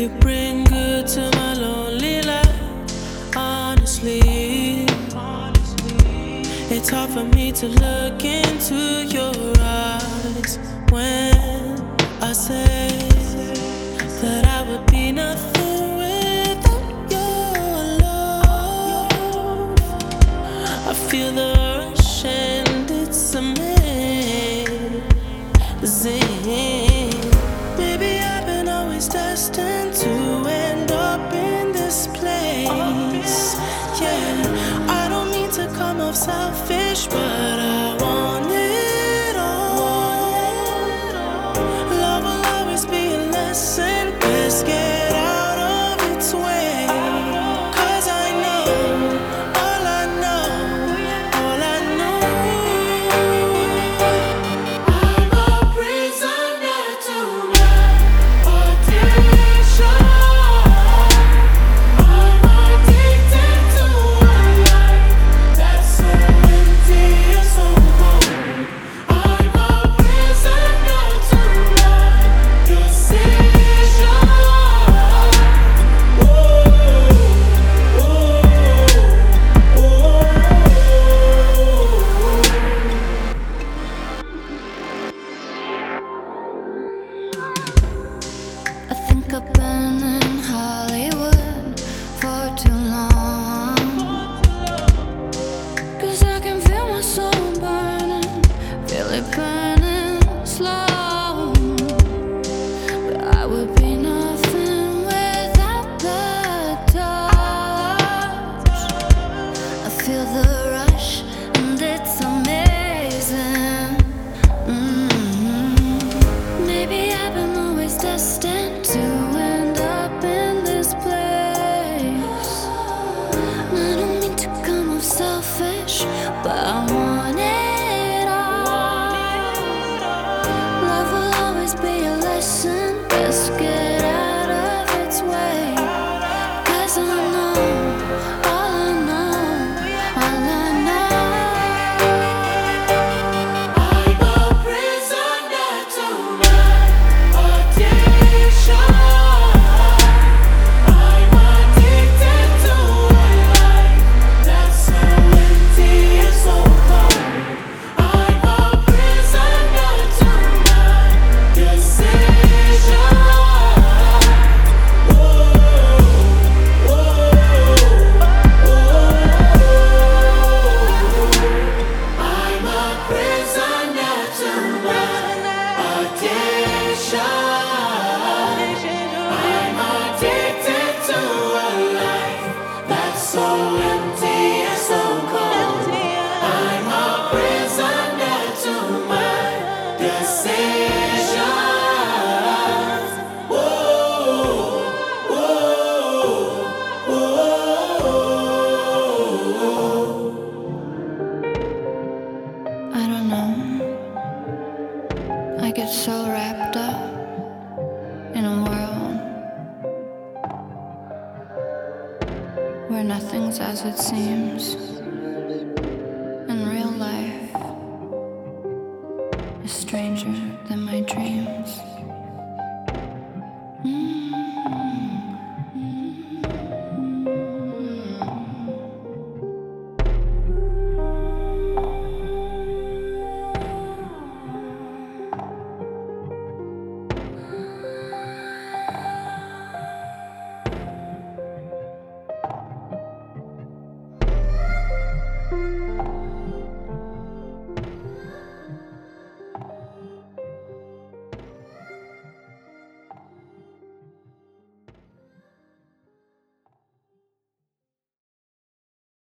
You bring good to my lonely life. Honestly, it's hard for me to look into your eyes when I say that I would be nothing without your love. I feel the rush and it's amazing. Maybe I've been always destined to end up in this place. Yeah, I don't mean to come off selfish, but I want it all. Love will always be a lesson. Let's get out of its way. 'Cause I know, all I know, all I know. I'm a prisoner to my addiction. I'm addicted to a life that's so empty and so cold. I'm a prisoner to my decision. Ooh, ooh, ooh. I think I've been in Hollywood for too long. 'Cause I can feel my soul burning, feel it burning slow. But I would be nothing without the touch. I feel the rush and it's amazing. Maybe I've been always destined to end up in this place. I don't mean to come off selfish, but I want it all. Love will always be a lesson. Let's get out of its way. 'Cause I know, all I know, all I know. I'm a prisoner to my addiction. I'm addicted to a life that's so empty and so cold. I'm a prisoner to my decision. Ooh, ooh, ooh. I'm a prisoner to my addiction. I'm addicted to a life that's so empty and so cold. I'm a prisoner to my decisions. Ooh, ooh, ooh. I don't know. I get so wrapped up in a world where nothing's as it seems.